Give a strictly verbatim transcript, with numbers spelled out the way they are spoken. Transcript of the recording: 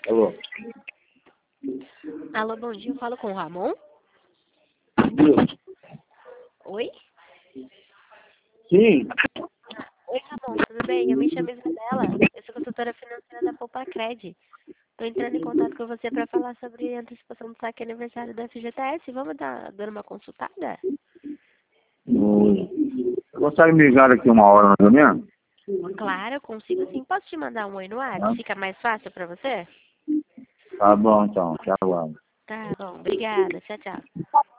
Alô? Alô, bom dia, eu falo com o Ramon? Oi? Sim. Oi, Ramon, tudo bem? Eu me chamo Isabela, eu sou consultora financeira da Poupacred. Estou entrando em contato com você para falar sobre a antecipação do saque aniversário da F G T S. Vamos dar, dar uma consultada? Oi. Consegue me ligar aqui uma hora mais ou menos? Claro, eu consigo sim. Posso te mandar um oi no ar? Tá, Fica mais fácil para você? tá bom então, até agora. Tá bom, obrigada. Tchau, tchau.